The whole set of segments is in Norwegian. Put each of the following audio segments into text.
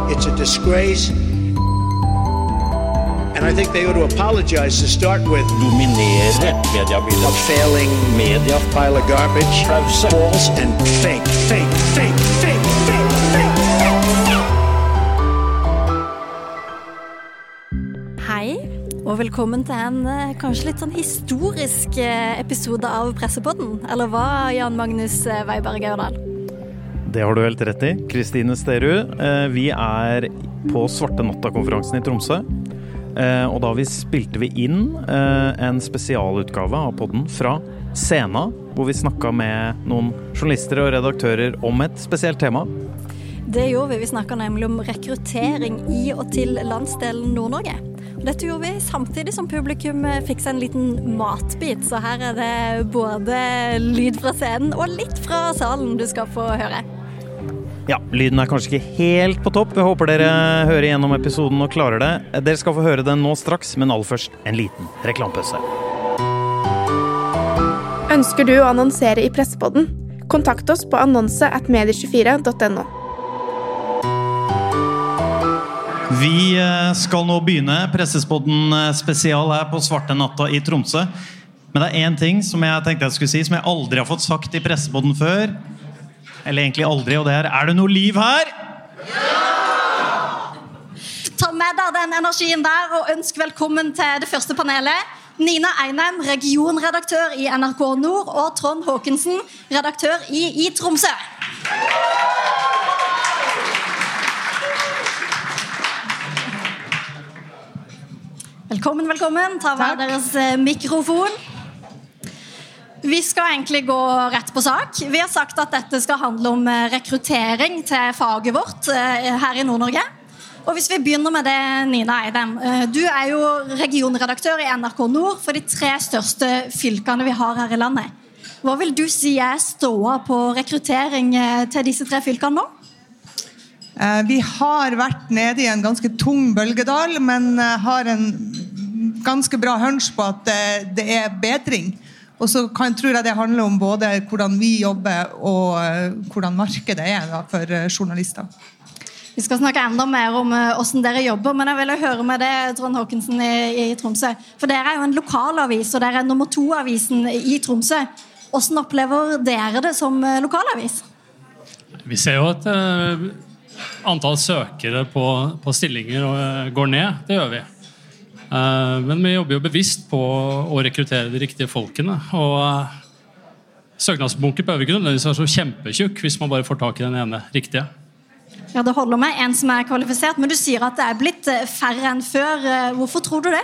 It's a disgrace. And I think they ought to apologize to start with. Dominere mediebildet. A failing Media. pile of garbage. False and fake. Hei, og velkommen til en kanskje litt sånn historisk episode av Pressepodden. Eller hva, Jan Magnus Weiberg Aurdal? Det har du helt rett i, Kristine Sterud. Vi på Svarte Natta-konferansen i Tromsø. Og da spilte vi inn en spesialutgave av podden fra Sena, hvor vi snakket med noen journalister og redaktører om et spesielt tema. Det gjorde vi. Vi snakket nemlig om rekruttering i og til landsdelen Nord-Norge. Og dette gjorde vi samtidig som publikum fikk seg en liten matbit, så her det både lyd fra scenen og litt fra salen du skal få høre. Ja, lyden kanskje ikke helt på topp. Jeg håper dere hører gjennom episoden og klarer det. Dere skal få høre den nå straks, men aller først en liten reklamepause. Ønsker du å annonsere i Pressepodden? Kontakt oss på annonse@medie24.no. Vi skal nå begynne Pressespodden spesial her på Svarte Natta i Tromsø. Men det en ting som jeg tenkte jeg skulle si, som jeg aldri har fått sagt i Pressepodden før. Eller egentlig aldri, og det det noe liv her? Ja! Ta med deg den energien der, og ønsk velkommen til det første panelet. Nina Einem, regionredaktør i NRK Nord, og Trond Håkensen, redaktør i Tromsø. Velkommen. Ta hver deres mikrofon. Vi skal egentlig gå rett på sak. Vi har sagt at dette skal handle om rekruttering til faget vårt her i Nord-Norge. Og hvis vi begynner med det, Nina Eidem. Du jo regionredaktør i NRK Nord for de 3 største fylkene vi har her i landet. Hva vil du si ståa på rekruttering til disse 3 fylkene nå? Vi har vært nede i en ganske tung bølgedal, men har en ganske bra hunch på at det bedring. Og så tror jeg det handler om både hvordan vi jobber og hvordan markedet for journalister. Vi skal snakke enda mer om hvordan dere jobber, men jeg vil høre med det, Trond Håkensen i Tromsø. For dere jo en lokalavis, og dere nummer 2-avisen i Tromsø. Hvordan opplever dere det som lokalavis? Vi ser jo at antall søkere på stillinger går ned, det gjør vi. Men vi jobber jo bevisst på å rekruttere de riktige folkene, og søknadsbunken behøver ikke nødvendigvis være så kjempetjukk hvis man bare får tak i den ene riktige. Ja, det holder med en som kvalifisert, men du sier at det blitt færre enn før. Hvorfor tror du det?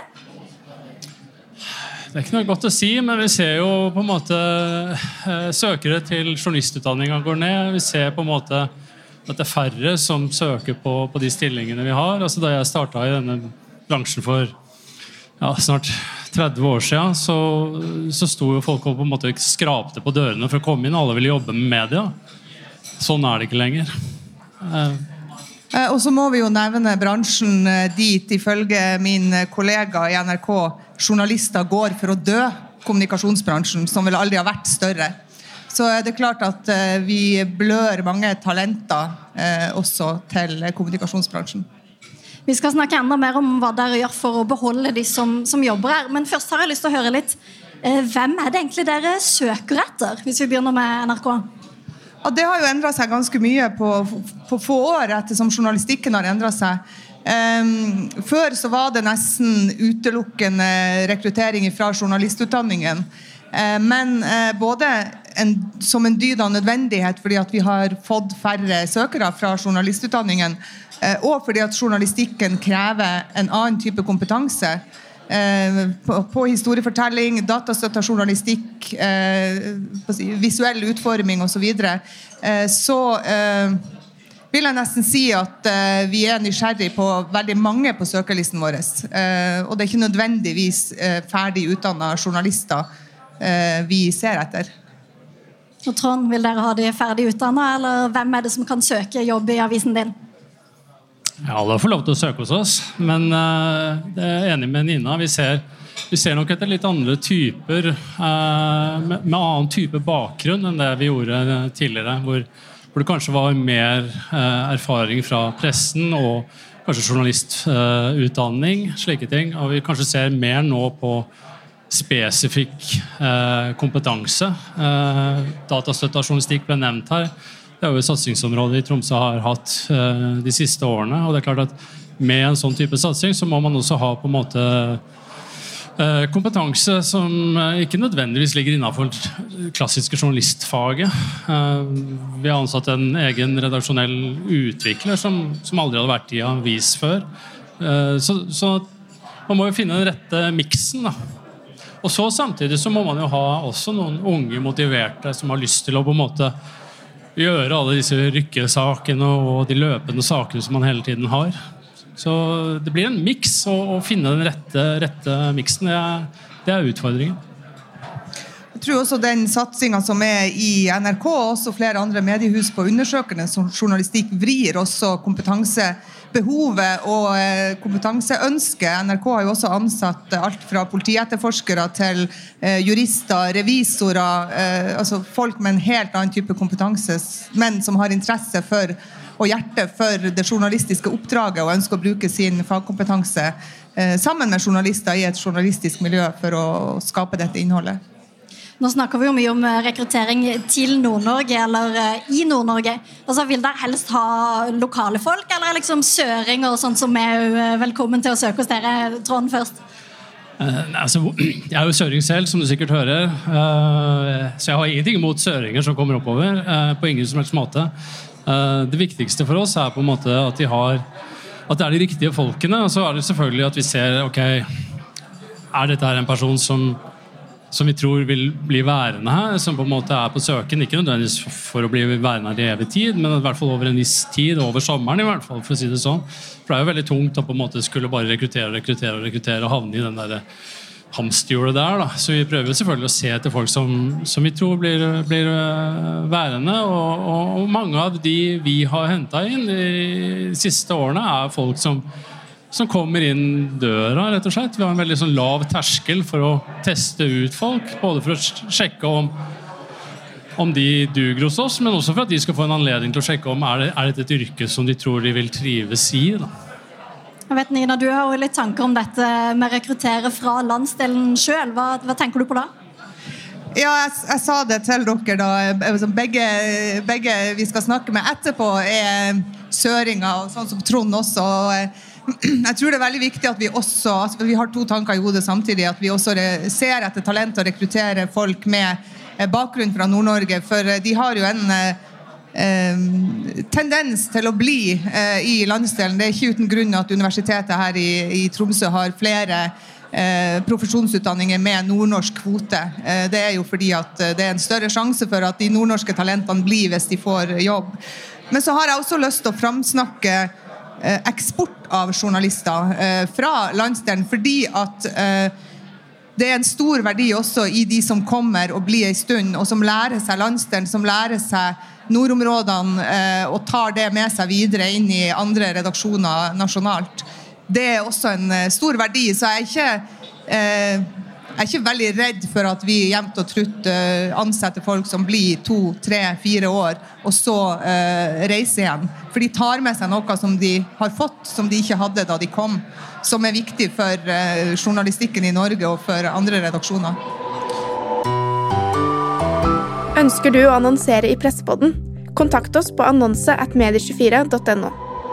Det ikke noe godt å si, men vi ser jo på en måte søkere til journalistutdanningen går ned. Vi ser på en måte at det færre som søker på de stillingene vi har. Altså, da jeg startet i denne bransjen for snart 30 år siden, så sto jo folk og på en måte skrapte på dørene for å komme inn. Alle ville jobbe med media. Sånn det ikke lenger. Og så må vi jo nevne bransjen dit, ifølge min kollega i NRK, journalister går for å dø, kommunikasjonsbransjen, som vel aldri har vært større. Så det klart at vi blør mange talenter også til kommunikasjonsbransjen. Vi skal snakke enda mer om hva dere gjør for å beholde de som jobber her. Men først har jeg lyst til å høre litt. Hvem det egentlig dere søker etter, hvis vi begynner med NRK? Ja, det har jo endret seg ganske mye på få år, ettersom journalistikken har endret seg. Før så var det nesten utelukkende rekruttering fra journalistutdanningen. Men både som en dyd av nødvendighet, fordi at vi har fått færre søkere fra journalistutdanningen, og fordi at journalistikken krever en annen type kompetanse på historiefortelling, datastøtta journalistikk, visuell utforming og så videre, så vil jeg nesten si at vi nysgjerrig på veldig mange på søkerlisten vår, og det ikke nødvendigvis ferdig utdannede journalister vi ser etter. Og Trond, vil dere ha de ferdig utdannet, eller hvem det som kan søke jobb i avisen din? Ja, alle får lov til å søke hos oss, men det enig med Nina. Vi ser nok etter litt andre typer, med annen type bakgrunn enn det vi gjorde tidligere, hvor hvor det kanskje var mer erfaring fra pressen og kanskje journalistutdanning, slike ting. Og vi kanskje ser mer nå på spesifikk kompetanse. Datastøtta journalistikk ble nevnt her. Det jo et satsingsområde i Tromsø har hatt de siste årene, og det klart at med en sånn type satsing så må man også ha på en måte kompetanse som ikke nødvendigvis ligger innenfor klassiske journalistfaget. Vi har ansatt en egen redaksjonell utvikler som aldri hadde vært i avis før. Så man må jo finne den rette miksen da. Og så samtidig så må man jo ha også noen unge motiverte som har lyst til å på en måte gjøre alle disse rykkesakene og de løpende sakene som man hele tiden har. Så det blir en miks, å finne den rette miksen, det utfordringen. Jeg tror også den satsingen som i NRK og også flere andre mediehus på undersøkende journalistikk vrir også kompetansebehovet og kompetanseønsket. NRK har jo også ansatt alt fra politietterforskere til jurister, revisorer, altså folk med en helt annen type kompetanse, men som har interesse for og hjerte for det journalistiske oppdraget og ønsker å bruke sin fagkompetanse sammen med journalister i et journalistisk miljø for å skape dette innholdet. Nå snakker vi jo mye om rekruttering til Nord-Norge eller i Nord-Norge. Altså, vil dere helst ha lokale folk, eller liksom søringer og sånt som velkommen til å søke hos dere, Trond, først? Altså, jeg jo søring selv, som du sikkert hører, så jeg har ingenting imot søringer som kommer oppover, på ingen som helst måte. Det viktigste for oss på en måte at det de riktige folkene, og så det selvfølgelig at vi ser, ok, dette en person som vi tror vil bli værende her, som på en måte på søken, ikke nødvendigvis for å bli værende her i evig tid, men i hvert fall over en viss tid, over sommeren i hvert fall, for å si det sånn. For det jo veldig tungt å på en måte skulle bare rekruttere og havne i den der hamsterhjulet der, da. Så vi prøver selvfølgelig å se etter folk som vi tror blir værende, og mange av de vi har hentet inn de siste årene folk som kommer inn døra, rett og slett. Vi har en veldig sånn lav terskel for å teste ut folk, både for å sjekke om de duger hos oss, men også for at de skal få en anledning til å sjekke om dette et yrke som de tror de vil trives i, da. Jeg vet, Nina, du har jo litt tanker om dette med å rekruttere fra landsdelen selv. Hva tenker du på da? Ja, jeg sa det til dere da. Begge vi skal snakke med etterpå søringer, og sånn som Trond også. Jeg tror det veldig viktig at vi også, vi har to tanker i hodet samtidig, at vi også ser etter talent og rekrutterer folk med bakgrunn fra Nord-Norge, for de har jo en tendens til å bli i landsdelen. Det ikke uten grunn at universitetet her i Tromsø har flere profesjonsutdanninger med nordnorsk kvote. Det jo fordi at det en større sjanse for at de nordnorske talentene blir hvis de får jobb. Men så har jeg også lyst til å framsnakke eksport av journalister fra landsdelen, fordi at det en stor verdi også i de som kommer og blir en stund, og som lærer seg landsdelen, som lærer seg nordområdene og tar det med seg videre inn i andre redaksjoner nasjonalt. Det også en stor verdi, så jeg ikke veldig redd for at vi jevnt og trutt ansetter folk som blir 2, 3, 4 år, og så reiser igjen. For de tar med seg noe som de har fått, som de ikke hadde da de kom, som viktig for journalistikken i Norge og for andre redaksjoner. Ønsker du å annonsere i Pressepodden? Kontakt oss på annonse@medie24.no.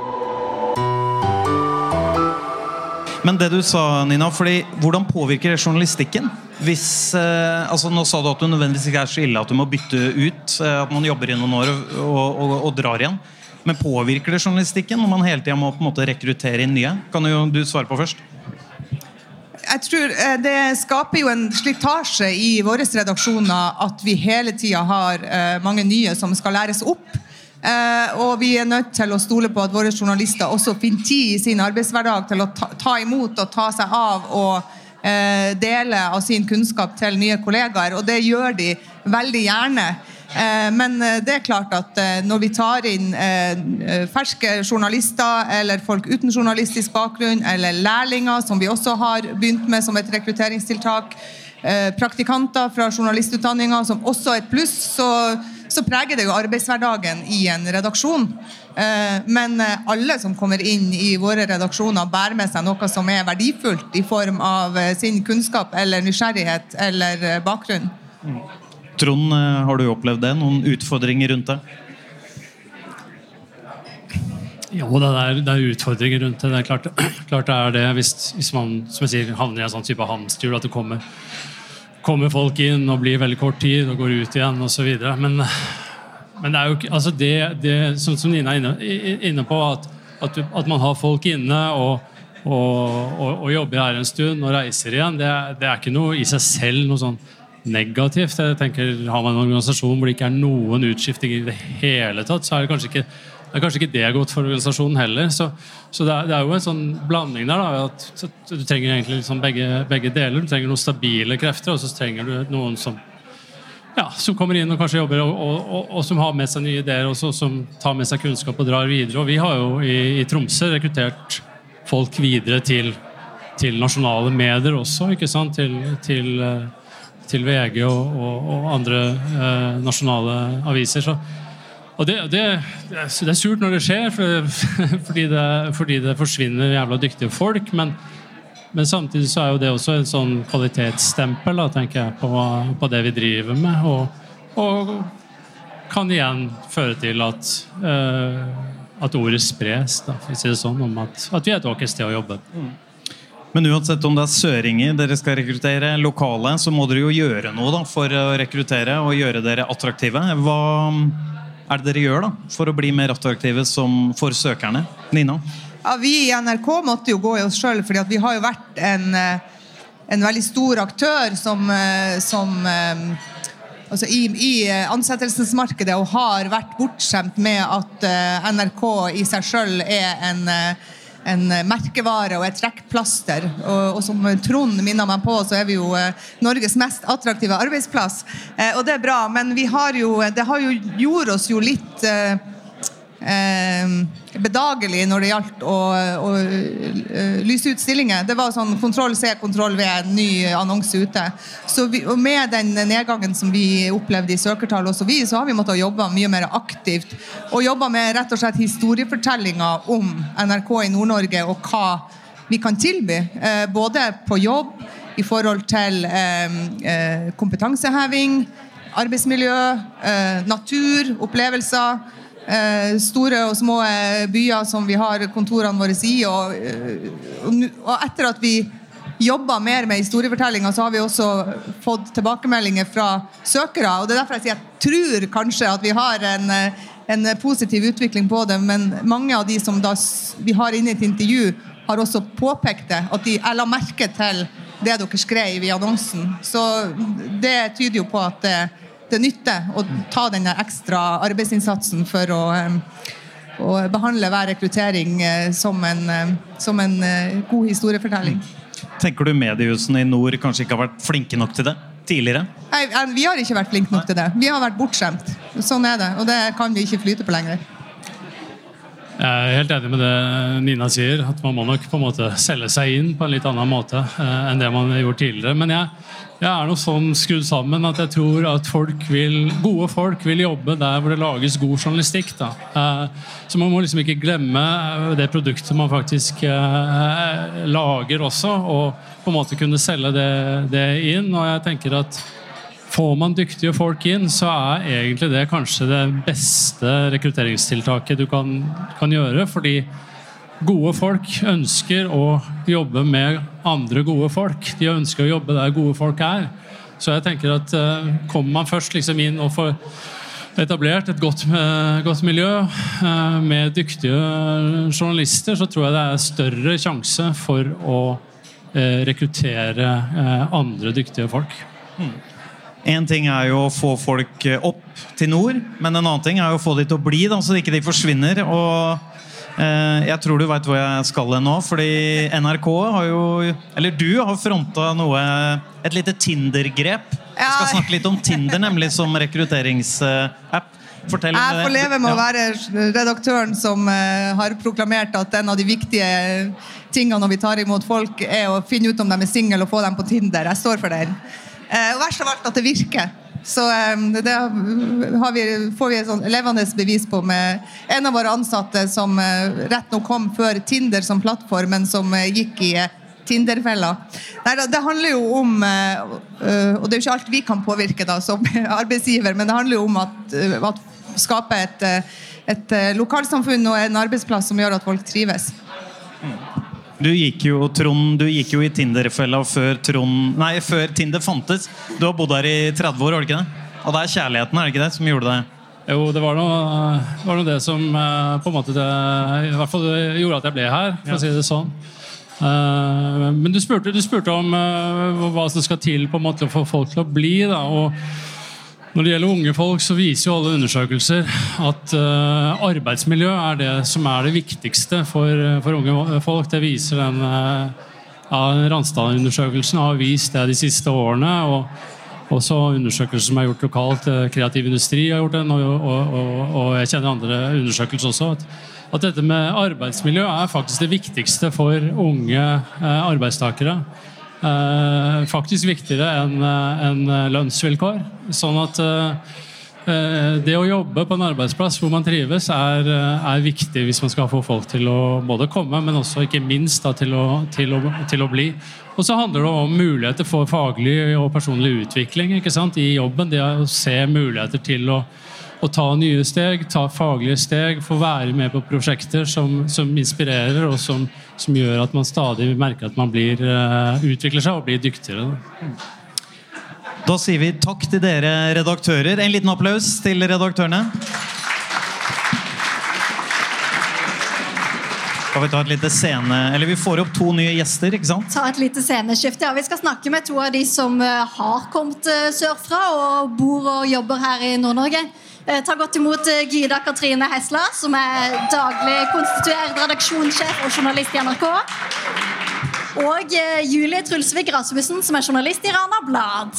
Men det du sa, Nina, fordi hvordan påvirker det journalistikken? Hvis, nå sa du at du nødvendigvis ikke så ille at du må bytte ut, at man jobber i noen år og drar igjen. Men påvirker det journalistikken når man hele tiden må på en måte rekruttere inn nye? Kan du svare på først? Jeg tror det skaper jo en slitasje i våre redaksjoner at vi hele tiden har mange nye som skal læres opp. Og vi nødt til å stole på at våre journalister også finner tid i sin arbeidshverdag til å ta imot og ta seg av og dele av sin kunnskap til nye kollegaer, og det gjør de veldig gjerne. Men det klart at når vi tar inn ferske journalister eller folk uten journalistisk bakgrunn eller lærlinger, som vi også har begynt med som et rekrutteringstiltak, praktikanter fra journalistutdanninger som også et pluss, så preger det jo arbeidshverdagen i en redaksjon. Men alle som kommer inn i våre redaksjoner bærer med seg noe som verdifullt i form av sin kunnskap eller nysgjerrighet eller bakgrunn. Trond, har du opplevd det? Noen utfordringer rundt det? Jo, det utfordringer rundt det. Det klart det det hvis man, som jeg sier, havner i en sånn type hamsterhjul, at det kommer folk inn og blir veldig kort tid og går ut igjen og så videre. Men det jo ikke, altså det som Nina inne på, at man har folk inne og jobber her en stund og reiser igjen, det ikke noe i seg selv noe sånn negativt. Jeg tenker, har man en organisasjon hvor det ikke noen utskifting i det hele tatt, så det kanskje ikke det godt for organisasjonen heller. Så det jo en sånn blanding der, da, at du trenger egentlig liksom begge deler. Du trenger noen stabile krefter, og så trenger du noen som kommer inn og kanskje jobber, og som har med seg nye ideer, og som tar med seg kunnskap og drar videre. Og vi har jo i Tromsø rekruttert folk videre til nasjonale medier også, ikke sant? Til VG og andre nasjonale aviser. Og det surt når det skjer, fordi det forsvinner jævla dyktige folk, men samtidig så jo det også en sånn kvalitetsstempel, da, tenker jeg, på det vi driver med, og kan igjen føre til at ordet spres, da, for å si det sånn, om at vi et ok sted å jobbe. Men uansett om det søringer dere skal rekruttere lokale, så må dere jo gjøre noe da, for å rekruttere og gjøre dere attraktive. Hva det dere gjør da, for å bli mer attraktive for søkerne? Nina? Ja, vi i NRK måtte jo gå i oss selv, fordi at vi har jo vært en veldig stor aktør som altså i ansettelsesmarkedet, og har vært bortskjemt med at NRK i seg selv en merkevare og et trekkplaster, og som Trond minner meg på, så vi jo Norges mest attraktive arbeidsplass, og det bra, men det har jo gjort oss jo litt bedagelig når det gjaldt å lyse ut stillinger. Det var sånn Ctrl-C, Ctrl-V, ny annonse ute. Og med den nedgangen som vi opplevde i søkertall også så har vi måttet jobbe mye mer aktivt, og jobbe med rett og slett historiefortellinger om NRK i Nord-Norge, og hva vi kan tilby, både på jobb, i forhold til kompetanseheving, arbeidsmiljø, natur, opplevelser, store og små byer som vi har kontorene våre i, og etter at vi jobber mer med historiefortellinger, så har vi også fått tilbakemeldinger fra søkere, og det derfor jeg sier jeg tror kanskje at vi har en positiv utvikling på det, men mange av de som vi har inne i et intervju har også påpekt det, at de la merke til det dere skrev i annonsen, så det tyder jo på at det nytter å ta denne ekstra arbeidsinnsatsen for å behandle hver rekruttering som en god historiefortelling. Tenker du mediehusene i nord kanskje ikke har vært flinke nok til det tidligere? Nei, vi har ikke vært flinke nok til det. Vi har vært bortskjemt. Sånn det, og det kan vi ikke flyte på lenger. Jeg helt enig med det Nina sier, at man må nok på en måte selge seg inn på en litt annen måte enn det man har gjort tidligere. Men jeg noe sånn skrudd sammen at jeg tror at gode folk vil jobbe der hvor det lages god journalistikk. Da. Så man må liksom ikke glemme det produktet man faktisk lager også, og på en måte kunne selge det inn. Og jeg tenker at får man dyktige folk inn, så egentlig det kanskje det beste rekrutteringstiltaket du kan gjøre, fordi gode folk ønsker å jobbe med andre gode folk. De ønsker å jobbe der gode folk Så jeg tenker at kommer man først liksom inn og får etablert et godt miljø med dyktige journalister, så tror jeg det større sjanse for å rekruttere andre dyktige folk. En ting jo å få folk opp til nord, men en annen ting jo å få de til å bli, da, så ikke de forsvinner. Og jeg tror du vet hvor jeg skal nå, fordi NRK har jo, eller du har frontet et lite Tinder-grep. Vi skal snakke litt om Tinder, nemlig som rekrutteringsapp. Fortell om det. Jeg får leve med å være redaktøren som har proklamert at en av de viktige tingene når vi tar imot folk å finne ut om de single og få dem på Tinder. Jeg står for det. Og verst av alt at det virker. Så det får vi et sånn levende bevis på med en av våre ansatte som rett nok kom før Tinder som plattform, men som gikk i Tinder-fella. Nei, det handler jo om, og det er jo ikke alt vi kan påvirke da, som arbeidsgiver, men det handler jo om at skape et lokalsamfunn og en arbeidsplass som gjør at folk trives. Du gikk jo, Trond, i Tinder-fella før Tinder fantes. Du har bodd her i 30 år, har du ikke det? Og det er kjærligheten, er det ikke det, som gjorde det? Jo, det var noe det som på en måte i hvert fall gjorde at jeg ble her, for å si det sånn. Men du spurte om hva som skal til på en måte for folk til å bli, da, og når det gjelder unge folk, så viser jo alle undersøkelser at arbeidsmiljø er det som er det viktigste for unge folk. Det viser den Randstad-undersøkelsen har vist det de siste årene, og også undersøkelser som er gjort lokalt. Kreativ industri har gjort den, og jeg kjenner andre undersøkelser også. At dette med arbeidsmiljø er faktisk det viktigste for unge arbeidstakere. Faktisk viktigere enn lønnsvilkår. Sånn at det å jobbe på en arbeidsplass hvor man trives er viktig hvis man skal få folk til å både komme, men også ikke minst da, til å bli. Og så handler det om muligheter for faglig og personlig utvikling, ikke sant? I jobben. Det å se muligheter til å ta nye steg, ta faglige steg, få være med på prosjekter som inspirerer og som gjør at man stadig merker at man utvikler seg og blir dyktigere. Da sier vi takk til dere redaktører. En liten applaus til redaktørene. Skal vi ta et lite eller vi får opp 2 nye gjester, ikke sant? Ta et lite sceneskifte, ja. Vi skal snakke med 2 av de som har kommet sørfra og bor og jobber her i Nord-Norge. Ta godt imot Gyda Katrine Hesla, som er daglig konstituert redaksjonssjef og journalist i NRK. Og Julie Trulsvik Rasmussen, som er journalist i Rana Blad.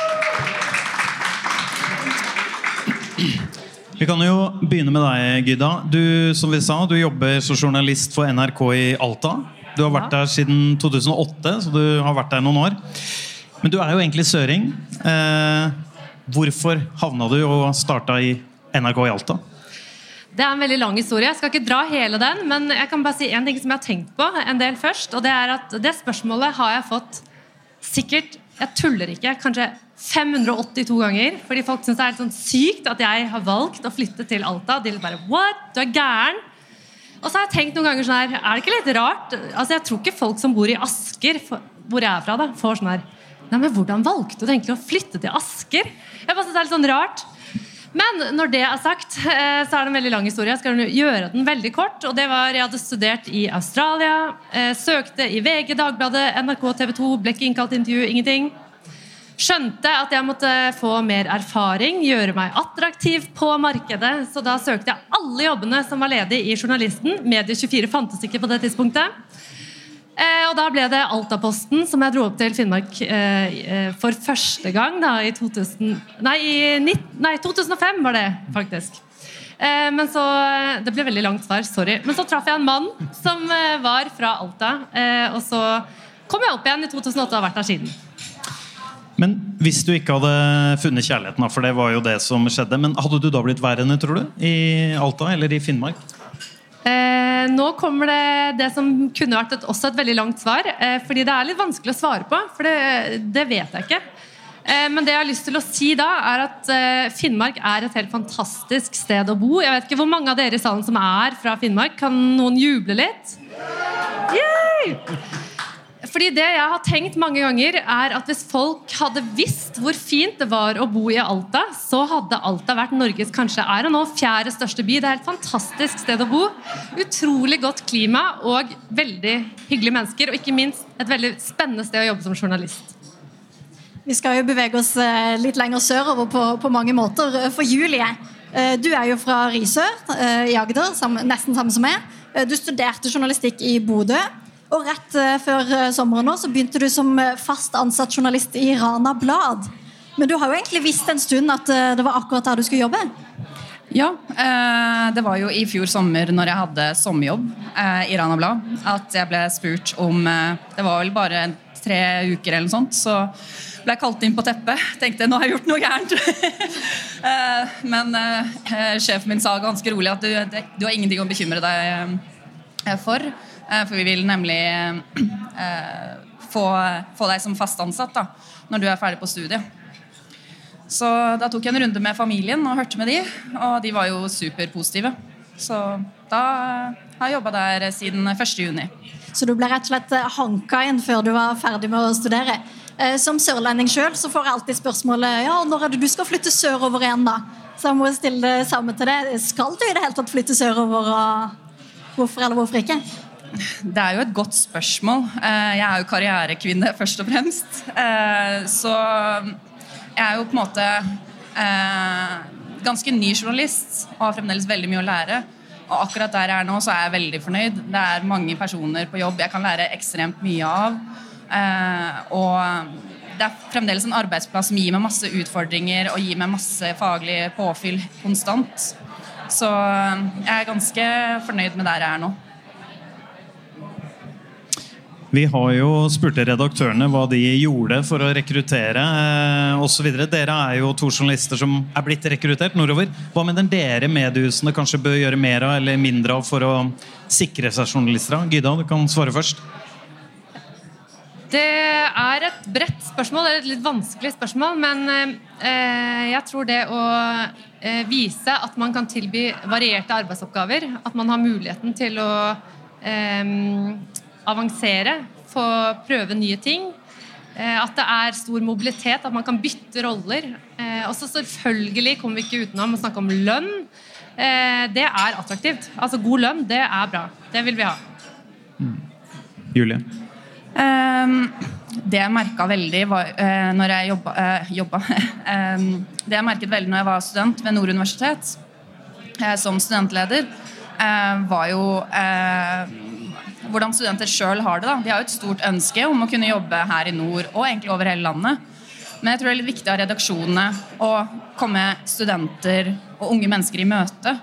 Vi kan jo begynne med deg, Gyda. Du, som vi sa, du jobber som journalist for NRK i Alta. Du har vært der siden 2008, så du har vært der noen år. Men du er jo egentlig søring. Hvorfor havna du og startet i NRK i Alta? Det er en veldig lang historie. Jeg skal ikke dra hele den, men jeg kan bare si en ting som jeg har tenkt på en del først, og det er at det spørsmålet har jeg fått sikkert, jeg tuller ikke, kanskje 582 ganger, fordi folk synes det er helt sånn sykt at jeg har valgt å flytte til Alta. De bare, what? Du er gæren. Og så har jeg tenkt noen ganger sånn her, er det ikke litt rart? Altså jeg tror ikke folk som bor i Asker, hvor jeg er fra da, får sånn her, nei, men hvordan valgte du egentlig å flytte til Asker? Jeg bare synes det er litt sånn rart. Men når det er sagt, så er det en veldig lang historie. Jeg skal gjøre den veldig kort. Og det var, jeg hadde studert i Australia, søkte i VG, Dagbladet, NRK, TV 2, ble ikke innkalt intervju, ingenting. Skjønte at jeg måtte få mer erfaring, gjøre meg attraktiv på markedet. Så da søkte jeg alle jobbene som var ledige i journalisten. Medie24 fantes ikke på det tidspunktet. Og da ble det Altaposten som jeg dro opp til Finnmark for første gang da, i 2005 var det faktisk. Men så, det ble veldig langt svar, sorry. Men så traff jeg en mann som var fra Alta, og så kom jeg opp igjen i 2008 og har vært der siden. Men hvis du ikke hadde funnet kjærligheten, for det var jo det som skjedde, men hadde du da blitt værende, tror du, i Alta eller i Finnmark? Nå kommer det som kunne vært også et veldig langt svar, fordi det er litt vanskelig å svare på, for det vet jeg ikke. Men det jeg har lyst til å si da, er at Finnmark er et helt fantastisk sted å bo. Jeg vet ikke hvor mange av dere i salen som er fra Finnmark. Kan noen juble litt? Yay! Fordi det jeg har tenkt mange ganger er at hvis folk hadde visst hvor fint det var å bo i Alta, så hadde Alta vært Norges kanskje 4. største by. Det er et fantastisk sted å bo. Utrolig godt klima og veldig hyggelige mennesker, og ikke minst et veldig spennende sted å jobbe som journalist. Vi skal jo bevege oss litt lenger sørover på mange måter. For Julie, du er jo fra Risør i Agder, nesten samme som meg. Du studerte journalistikk i Bodø. Og rett før sommeren nå så begynte du som fast ansatt journalist i Rana Blad. Men du har jo egentlig visst en stund at det var akkurat der du skulle jobbe. Ja, det var jo i fjor sommer når jeg hadde sommerjobb i Rana Blad, at jeg ble spurt om, det var vel bare 3 uker eller noe sånt, så ble kalt inn på teppet. Tenkte, nå har jeg gjort noe gærent. Men sjefen min sa ganske rolig at du har ingenting å bekymre deg for vi vil nemlig få deg som fast ansatt da, når du er ferdig på studiet. Så da tok jeg en runde med familien og hørte med de, og de var jo superpositive. Så da har jeg jobbet der siden 1. juni. Så du ble rett og slett hanka inn før du var ferdig med å studere. Som sørlending selv så får jeg alltid spørsmålet, ja, når er det du skal flytte sørover igjen da? Så jeg må stille det samme til det. Skal du i det hele tatt flytte sørover, og hvorfor eller hvorfor ikke? Det er jo et godt spørsmål. Jeg er jo karrierekvinne først og fremst. Så jeg er jo på en måte ganske ny journalist og har fremdeles veldig mye å lære. Og akkurat der jeg er nå så er jeg veldig fornøyd. Det er mange personer på jobb jeg kan lære ekstremt mye av. Og det er fremdeles en arbeidsplass som gir meg masse utfordringer og gir meg masse faglig påfyll konstant. Så jeg er ganske fornøyd med der jeg er nå. Vi har jo spurt redaktørene hva de gjorde for å rekruttere og så videre. Dere er jo 2 journalister som er blitt rekruttert nordover. Hva mener dere mediehusene kanskje bør gjøre mer av eller mindre av for å sikre seg journalister? Gyda, du kan svare først. Det er et bredt spørsmål, det er et litt vanskelig spørsmål, men jeg tror det å vise at man kan tilby varierte arbeidsoppgaver, at man har muligheten til å avansere, få prøve nye ting, at det er stor mobilitet, at man kan bytte roller, og så selvfølgelig kommer vi ikke utenom å snakke om lønn. Det er attraktivt, altså god lønn, det er bra, det vil vi ha. Julie? Det jeg merket veldig når jeg jobbet det jeg merket veldig når jeg var student ved Nord Universitet som studentleder var jo hvordan studenter selv har det da. De har jo et stort ønske om å kunne jobbe her i nord og egentlig over hele landet, men jeg tror det er litt viktig av redaksjonene å komme studenter og unge mennesker i møte.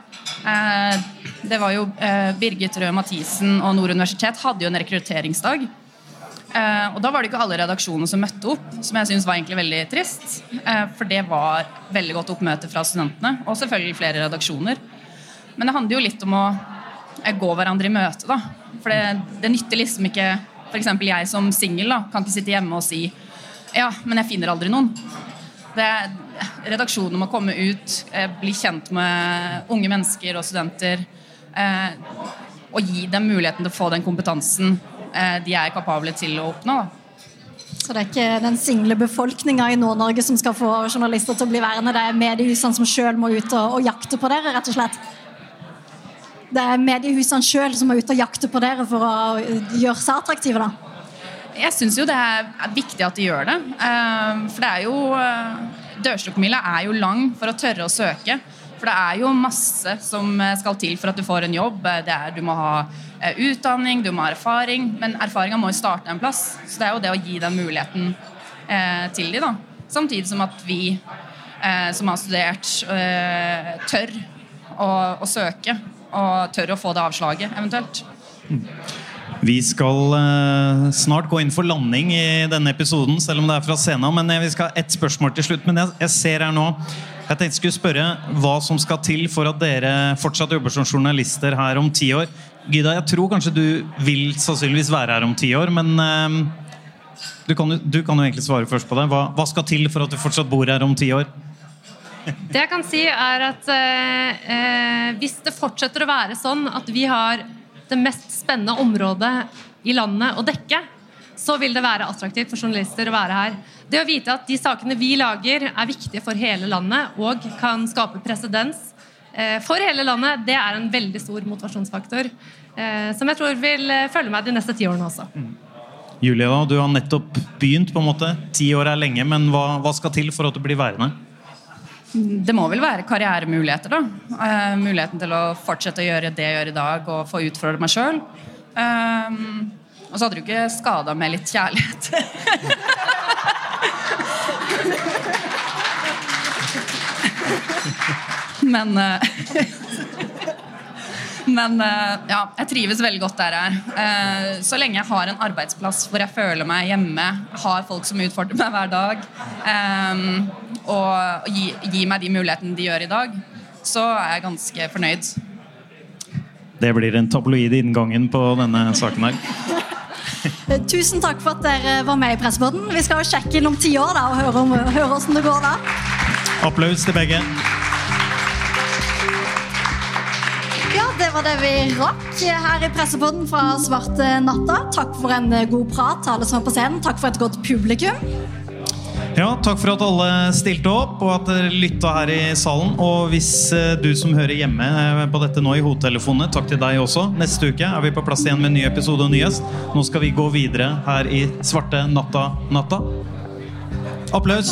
Det var jo Birgit Røe Mathisen og Nord Universitet hadde jo en rekrutteringsdag. Og da var det ikke alle redaksjoner som møtte opp, som jeg synes var egentlig veldig trist, for det var veldig godt oppmøte fra studentene, og selvfølgelig flere redaksjoner. Men det handler jo litt om å gå hverandre i møte da, for det nytter liksom ikke, for eksempel jeg som single da, kan ikke sitte hjemme og si ja, men jeg finner aldri noen. Redaksjonen må komme ut, bli kjent med unge mennesker og studenter, og gi dem muligheten til å få den kompetansen de er kapable til å oppnå. Så det er ikke den single befolkningen i Nord-Norge som skal få journalister til å bli værende, det er mediehusene som selv må ut og jakte på dere, rett og slett. Det er mediehusene selv som må ut og jakte på dere for å gjøre seg attraktive da. Jeg synes jo det er viktig at de gjør det, for det er jo dørstokkmila er jo lang for å tørre å søke, for det er jo masse som skal til for at du får en jobb. Du må ha utdanning, du må ha erfaring, men erfaringen må jo starte en plass, så det er jo det å gi den muligheten til de da. Samtidig som at vi som har studert tør å søke og tør å få det avslaget eventuelt. Vi skal snart gå inn for landing i denne episoden, selv om det er fra scenen, men vi skal ha ett spørsmål til slutt. Men jeg ser her nå, jeg tenkte jeg skulle spørre hva som skal til for at dere fortsatt jobber som journalister her om 10 år. Gyda, jeg tror kanskje du vil sannsynligvis være her om 10 år, men du kan jo egentlig svare først på det. Hva skal til for at du fortsatt bor her om 10 år? Det jeg kan si er at hvis det fortsetter å være sånn at vi har det mest spennende området i landet å dekke, så vil det være attraktivt for journalister å være her. Det å vite at de sakene vi lager er viktige for hele landet og kan skape presedens for hele landet, det er en veldig stor motivasjonsfaktor som jeg tror vil følge meg de neste 10 årene også. Julia, du har nettopp begynt på en måte. 10 år er lenge, men hva skal til for at du blir værende? Det må vel være karrieremuligheter da. Muligheten til å fortsette å gjøre det jeg gjør i dag og få utfordre meg selv. Og så hadde du ikke skadet med litt kjærlighet. Men ja, jeg trives veldig godt der jeg er. Så lenge jeg har en arbeidsplass hvor jeg føler meg hjemme, har folk som utfordrer meg hver dag, og gir meg de mulighetene de gjør i dag, så er jeg ganske fornøyd. Det blir en tabloid inngangen på denne saken her. Tusen takk for at dere var med i Pressepodden. Vi skal jo sjekke inn om 10 år da, og høre hvordan det går da. Applaus til begge. Ja, det var det vi rakk her i Pressepodden fra Svarte natta. Takk for en god prat til alle som er på scenen. Takk for et godt publikum. Ja, takk for at alle stilte opp og at dere lyttet her i salen. Og hvis du som hører hjemme på dette nå i hodetelefonene, takk til deg også. Neste uke er vi på plass igjen med en ny episode og ny gjest. Nå skal vi gå videre her i Svarte natta. Applaus.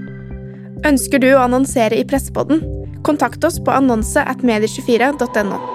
Ønsker du å annonsere i Pressepodden? Kontakt oss på annonse@medie24.no.